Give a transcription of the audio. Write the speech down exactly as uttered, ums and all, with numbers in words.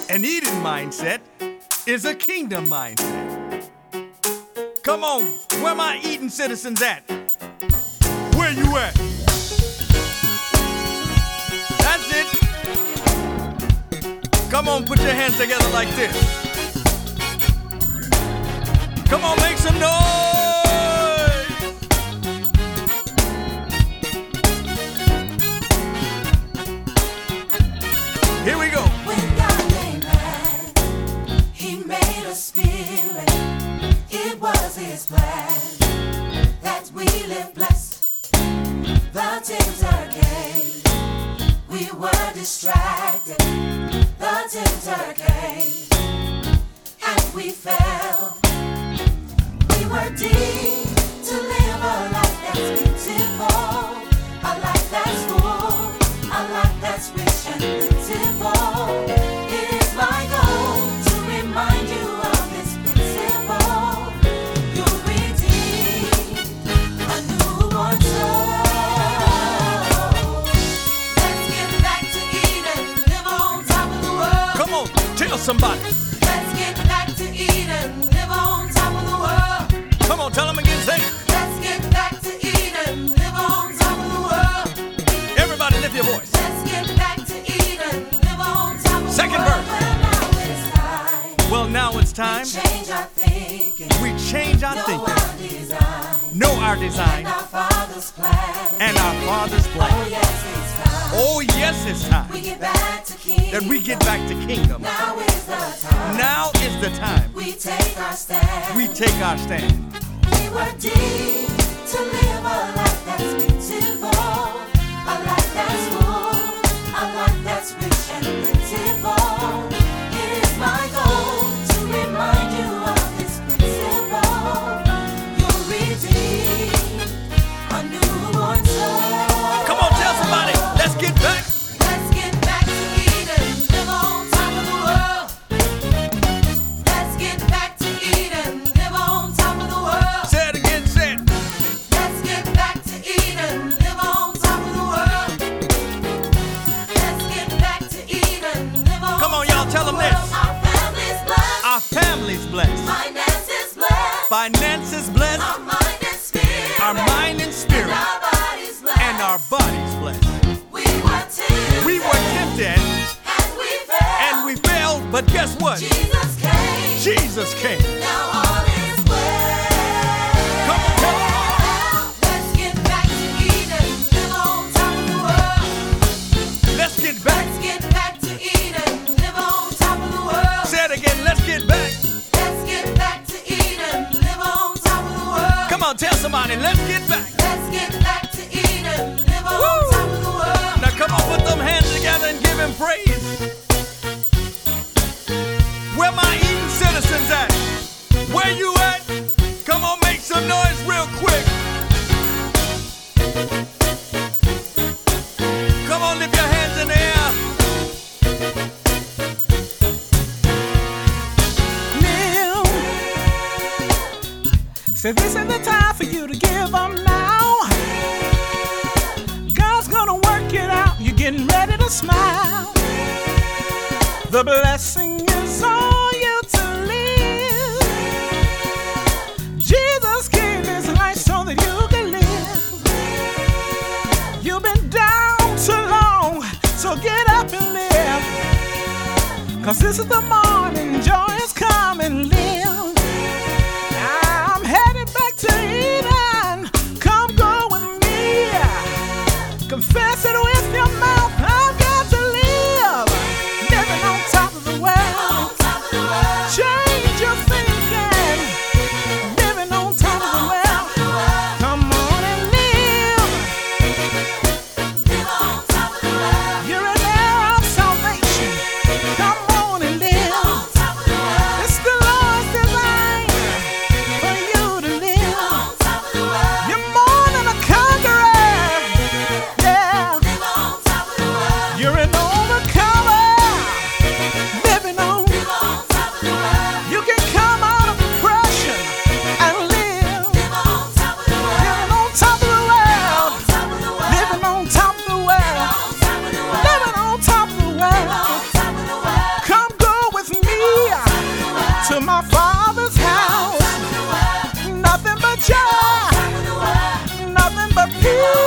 An Eden mindset is a kingdom mindset. Come on, where my Eden citizens at? Where you at? That's it. Come on, put your hands together like this. Come on, make some noise. Here we go. When God made man, He made a spirit. It was His plan that we live blessed. The tempter came. We were distracted. The tempter came, and we fell. We were deemed to live a life that's beautiful, a life that's full, a life that's rich and plentiful. It is my goal to remind you of this principle. You're redeemed, a newborn soul. Let's get back to Eden, live on top of the world. Come on, tell somebody. Let's get back to Eden, live on top of the world. Come on, tell them again, say. Let's get back to Eden, live on top of the world. Everybody lift your voice. Let's get back to Eden, live on top of Second the world. verse. Well, now it's time. Well, now it's time. Change our thinking. We change our Know thinking. our design. Know our design And our Father's plan. and our Father's Oh, plan. yes, it's time. Oh, yes, it's time We get back to kingdom. that we get back to kingdom. Now is the time. Now is the time We take our stand. we take our stand. We were deemed to live a life that's beautiful, a life that's full, a life that's rich and plentiful. It is my goal to remind you of this principle. You're redeemed, a newborn soul. Come on, tell somebody. Let's get back. Let's get back to Eden, live on top of the world. Let's get back to Eden, live on top of the world. Say it again, say it. Let's get back to Eden, live on top of the world. Let's get back to Eden, live on Come on, top y'all, of tell the them world. this. Our family's blessed, Our family's blessed. finances blessed, Finances blessed. our mind and spirit, Our mind and and spirit. our bodies blessed. And our bodies blessed. We were tempted, We were tempted and we fell. and we failed, but guess what? Jesus came, Jesus came. now all is well. Come on, tell 'em. Let's get back to Eden, live on top of the world. Let's get back. Let's get back to Eden, live on top of the world. Say it again. Let's get back. Let's get back to Eden, live on top of the world. Come on, tell somebody. Let's get back. Let's get back to Eden, live on Woo! top of the world. Now come on, put them hands together and give him praise. Where my Eden citizens at? Where you at? Come on, make some noise real quick. Come on, lift your hands in the air. Live. Say this is the time for you to give up now. God's gonna work it out. You're getting ready to smile. The blessing is on you to live. Jesus gave His life so that you can live. You've been down too long, so get up and live. 'Cause this is the morning, joy is coming, live. I'm headed back to Eden, come go with me. Confess it with your mouth, I've got to live. Living on top of the world, On top of the world. change your thinking. Living on top of the world, come on and live. Live on top of the world. You're an heir of salvation, come on and live. On top of the world. It's the Lord's design. Oh,